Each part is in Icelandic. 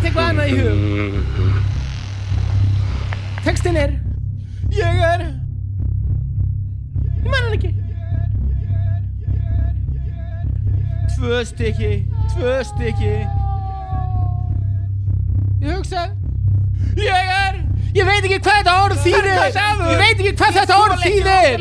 datt eitthvað annað í hug. Textin er: Ég man hann ekki. 2 stykki. Ég hugsa: Ég veit ekki hvað þetta orð þýðir. Ég veit ekki hvað þetta orð þýðir.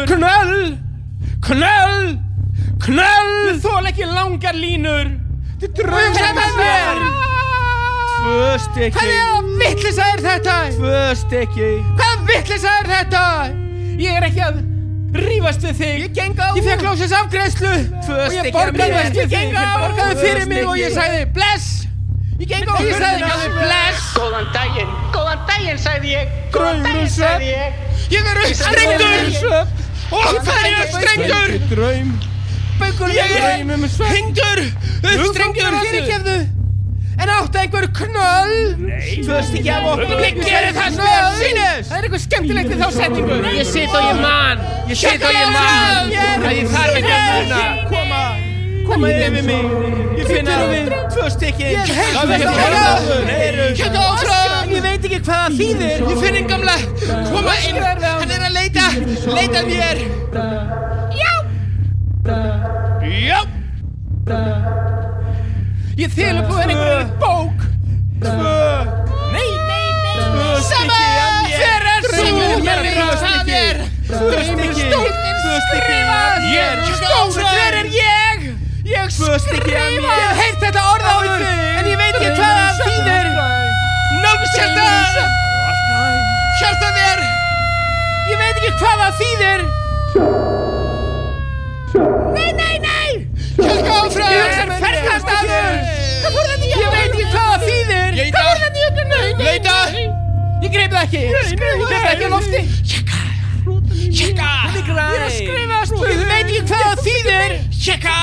Knöll. Ég þoli ekki langar línur. Þetta er draumur með mér. 2 stykki. Hvaða vitleysa er þetta? 2 stykki. Hvaða vitleysa er þetta? Ég er ekki að rífast við þig. Ég fekk loksins afgreiðslu. 2 stykki. Og ég borgaði við þig. Ég borgaði fyrir mig og ég sagði bless. Ég sagði ekki bless. Góðan daginn, sagði ég. Ég er uppstrengdur. Og það er uppstrengdur. Ég er hengdur. Uppstrengdur. Fyrirgefðu. En áttu einhver knöll? Nei. 2 stykki af okkur. Ég gerir það sem mér sýnist. Það er eitthvað skemmtilegt við þá setningu. Ég sit og ég man. Að ég þarf ekki að muna. Koma yfir mig. Ég finna 2 stykki. Kjöta áfram. Ég veit ekki hvað það þýðir. Ég finn einn gamla. Koma inn. Hann er að leita mér. Já. Ég þyl upp á einhverju bók. 2. Nei. Sama hver er þú? Það er stór hver er ég? Ég skrifa. Ég hef heyrt þetta orð áður en ég veit ekki hvað það þýðir. Hjarta mér. Ég veit ekki hvað það þýðir. Nei. Hjarta áfram. Ég hugsa ferðkastaður. Hvað fór þetta í jökuna? Ég veit ekki hvað það þýðir. Hvað fór þetta í jökuna? Leita. Ég greip það ekki. Ég greip það ekki á lofti. Tjekka. Ég er að skrifast. Ég veit ekki hvað það þýðir. Tjekka.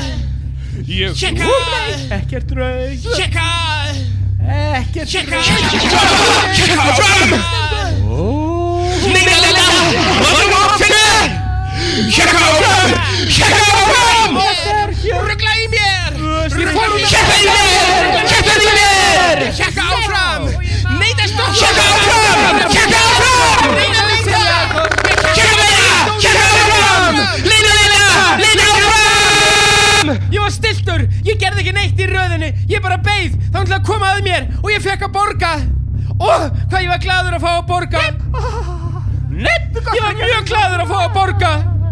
Ekkert raug. Tjekka. Áfram. Leita. Tjekka áfram. Rugla í mér. Tjekka áfram. Neita stopp. Tjekka áfram. Leita áfram. Ég var stilltur. Ég gerði ekki neitt í röðinni. Ég bara beið. Það var að koma að mér og ég fekk að borga. Hvað ég var glaður að fá að borga. Ég var mjög glaður að fá að borga.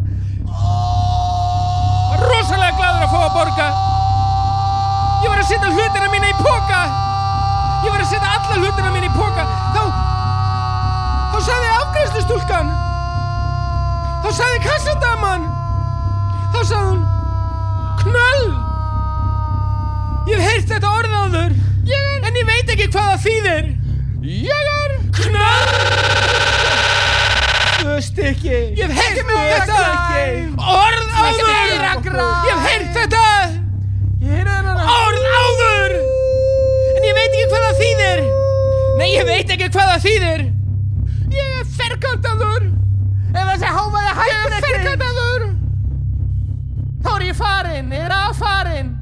Rosalega glaður að fá að borga. Ég var að setja hlutina mína í poka. Ég var að setja alla hlutina mína í poka. Þá sagði afgreiðslustúlkan. Þá sagði kassadaman. Þá sagði hún knöll. Ég hef heyrt þetta orð áður. En ég veit ekki hvað það þýðir. Ég er knöll. 2 stykki. Ég hef heyrt þetta orð áður. Ég hef heyrt þetta orð áður. En ég veit ekki hvað það þýðir. Nei, ég veit ekki hvað það þýðir. Ég er ferkantaður. Ef þessi hávaði hættir ekki. Ég er ferkantaður. Þá er ég farinn. Ég er aðfarinn.